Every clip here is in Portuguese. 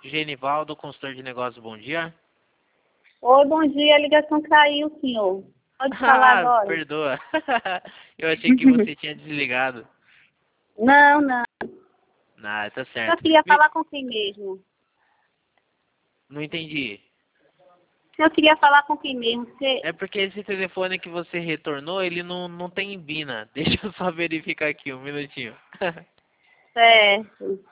Genivaldo, consultor de negócios, bom dia. Oi, bom dia. A ligação caiu, senhor. Pode falar Ah, agora. perdoa. Eu achei que você tinha desligado. Não, não. Ah, tá Eu certo. queria falar com quem mesmo? Não entendi. Eu queria falar com quem mesmo? Você... É porque esse telefone que você retornou, ele não tem Bina. Deixa eu só verificar aqui, um minutinho. Certo.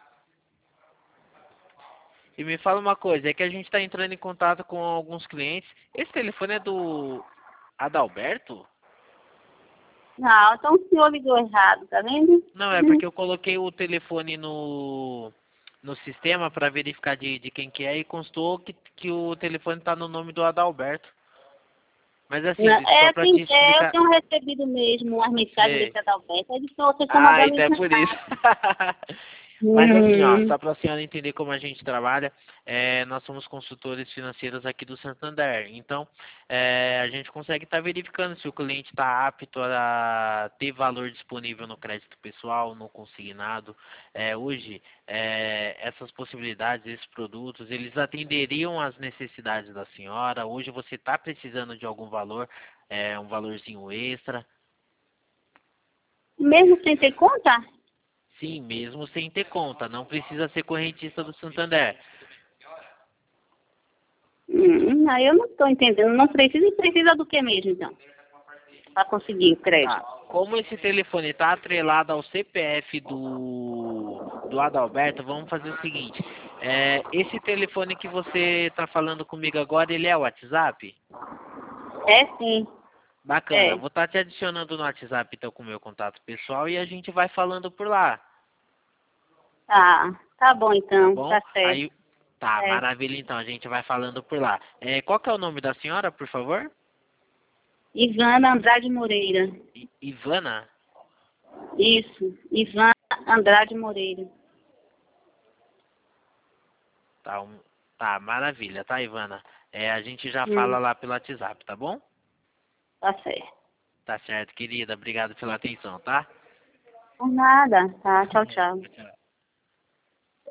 E me fala uma coisa, é que a gente está entrando em contato com alguns clientes. Esse telefone é do Adalberto? Não, então o senhor ligou errado, tá vendo? Não, é porque eu coloquei o telefone no sistema para verificar de quem que é e constou que o telefone está no nome do Adalberto. Mas assim, Não, só para te eu explicar. tenho recebido mesmo umas mensagens Sei. desse Adalberto. Aí vocês estão Ah, mandando então é isso por isso. errado. Mas assim, ó, Hum. só para a senhora entender como a gente trabalha, nós somos consultores financeiros aqui do Santander. Então, a gente consegue estar verificando se o cliente está apto a ter valor disponível no crédito pessoal, no consignado. Hoje, essas possibilidades, esses produtos, eles atenderiam às necessidades da senhora. Hoje você está precisando de algum valor, um valorzinho extra. Mesmo sem ter conta? Sim, mesmo sem ter conta, não precisa ser correntista do Santander. Aí eu não estou entendendo. Não precisa e precisa do que mesmo, então? Para conseguir o Tá. crédito. Como esse telefone está atrelado ao CPF do Adalberto, vamos fazer o seguinte. Esse telefone que você está falando comigo agora, ele é o WhatsApp? É sim. Bacana, eu É. vou estar te adicionando no WhatsApp então com o meu contato pessoal e a gente vai falando por lá, Tá bom tá então. bom? Tá certo. Aí, tá, É. maravilha então, a gente vai falando por lá. Qual que é o nome da senhora, por favor? Ivana Andrade Moreira. Ivana? Isso. Ivana Andrade Moreira. Tá, tá, maravilha, tá, Ivana? A gente já fala Hum, lá pelo WhatsApp, tá bom? tá certo. Tá certo, querida. Obrigado pela atenção, tá? Por nada. Tá. Tchau, tchau. Tchau.